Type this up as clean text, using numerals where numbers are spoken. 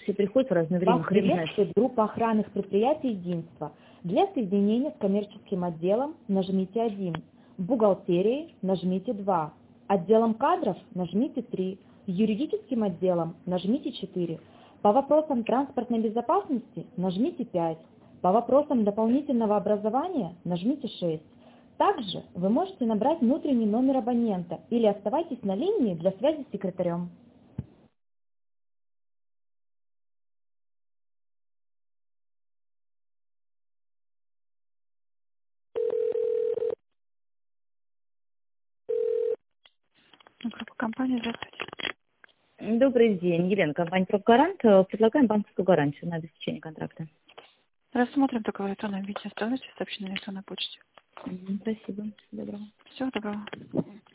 все приходят в разное время. Вас приветствует группа охранных предприятий «Единство». Для соединения с коммерческим отделом нажмите 1, бухгалтерией нажмите 2, отделом кадров нажмите 3, юридическим отделом нажмите 4, по вопросам транспортной безопасности нажмите 5, по вопросам дополнительного образования нажмите 6. Также вы можете набрать внутренний номер абонента или оставайтесь на линии для связи с секретарем. Группа компании, здравствуйте. Добрый день, Елена, компания «Профгарант». Предлагаем банковскую гарантию на обеспечение контракта. Рассмотрим только в электронном виде. Оставляйте сообщение на электронной почте. Спасибо. Всего доброго. Всего доброго.